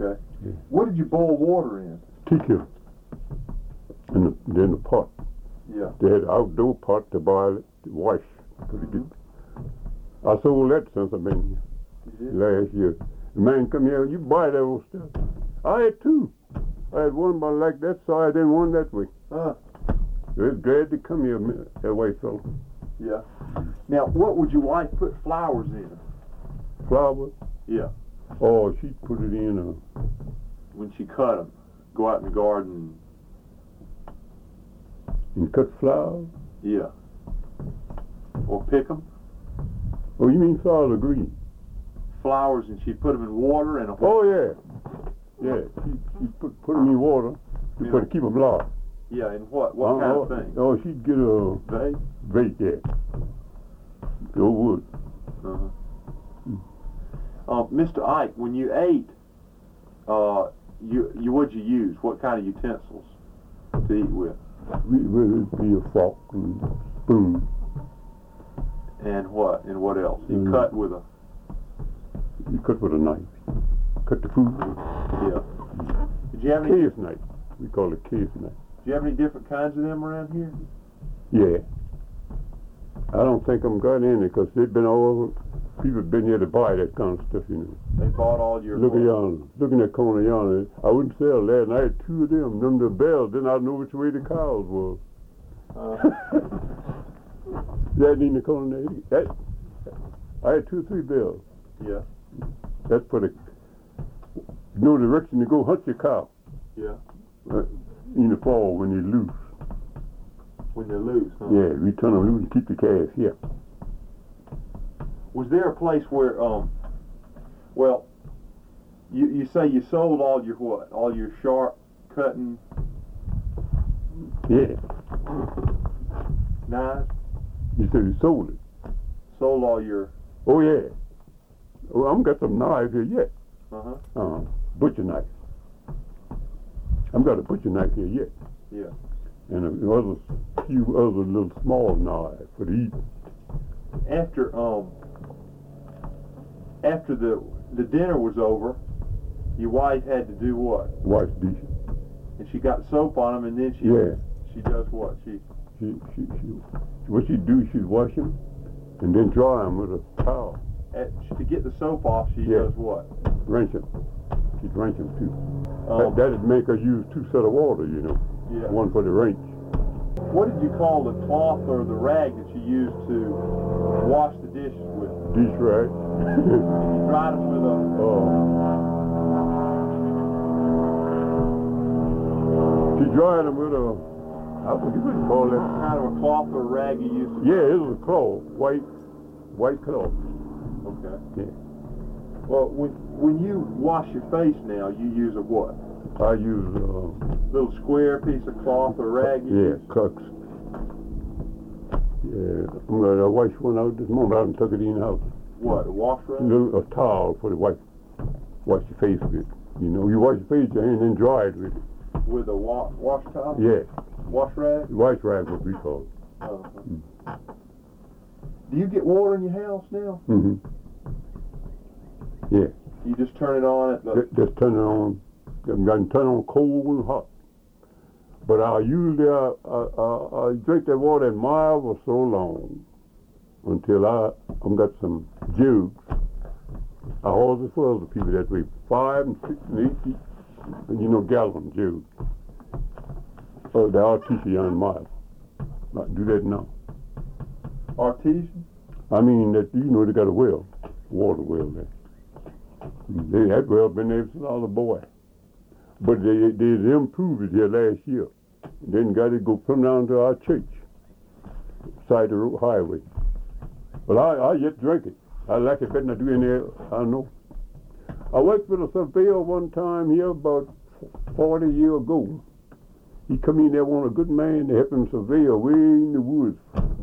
Okay. Yeah. What did you boil water in? Tea kettle. And then the pot. Yeah. They had an outdoor pot to boil it, to wash. I sold that since I've been here last year. The man come here, you buy that old stuff. I had two. I had one about like that side and one that way. They was glad to come here that way, fella. Yeah. Now, what would your wife put flowers in? Flowers? Yeah. Oh, she put it in When she cut them, go out in the garden. and cut flowers? Yeah. Or pick them. Oh, you mean flowers of green? Flowers, and she'd put them in water and a. Oh, yeah. Yeah, she put them in water to keep them alive. Yeah, and what kind of thing? Oh, she'd get a vase. Vase, yeah. Go wood. Mr. Ike, when you ate, what'd you use? What kind of utensils to eat with? It'd be a fork and spoon. And what? And what else? You cut with a. You cut with a knife. Cut the food. Yeah. Did you have any? Case knife. We call it case knife. Do you have any different kinds of them around here? Yeah. I don't think I'm got any because they've been all over. People have been here to buy that kind of stuff, you know. They bought all your. Look at yonder. Look in that corner yonder. I wouldn't sell that, and I had two of them. Them the bells. Then I know which way the cows was. That in the corner there. I had 2 or 3 bells. Yeah. That's for the direction to go hunt your cow. Yeah. In the fall when they're loose. When they're loose, huh? Yeah, we turn them loose and keep the calves here. Was there a place where, well, you say you sold all your what? All your sharp cutting? Yeah. Knives? You said you sold it. Sold all your. Oh, yeah. Well, I'm got some knives here yet. Butcher knife. I've got a butcher knife here yet. Yeah. And a few other little small knives for the eat. After the dinner was over, your wife had to do what? Wash dishes. And she got soap on them, and then she does what? What she'd do, she'd wash them and then dry them with a towel. To get the soap off, she does what? Rinse them. She'd rinse them too. That'd make her use 2 sets of water, you know. Yeah. One for the rinse. What did you call the cloth or the rag that you used to wash the dishes with? Dish rag. You dried them with a. She dried them with a. I forget what you call that. Kind of a cloth or a rag you used to. Yeah, it was a cloth, white cloth. Okay. Yeah. Well, when you wash your face now, you use a what? I use little square piece of cloth or rag. Cucks. Yeah, I'm gonna wash one out this moment. I haven't took it in the house. What, a wash rag? A towel for the wash your face with. You know, you wash your face and then dry it with it. With a wash towel? Yeah. Wash rag? Wash rag, what we call it. Do you get water in your house now? Mm-hmm. Yeah. You just turn it on Just turn it on. I'm going to turn it on cold and hot. But I usually I drink that water in miles or so long until I've got some jugs. I always for other people that way, 5 and 6 and 8, and gallon jugs. Oh, the artesian miles. Not do that now. Artesian? I mean that they got a well, water well there. That well been there since I was a boy. But they improved it here last year. Then got it go come down to our church, side of the road highway. But I yet drink it. I like it better than I do in there. I know. I worked with a surveyor one time here about 40 years ago. He come in there, want a good man to help him survey way in the woods,